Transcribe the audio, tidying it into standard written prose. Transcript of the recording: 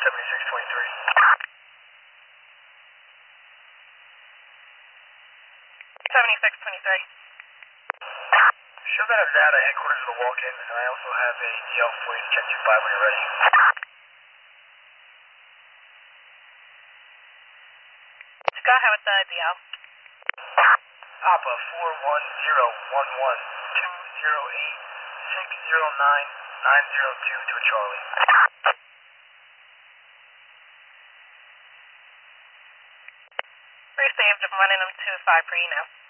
7623. 7623. Show that Nevada headquarters of the walk-in, and I also have a DL for you to check 25 when you're ready. Go ahead with the DL. Papa 4101128609902 to a Charlie. Received. I'm running them to 5 for you now.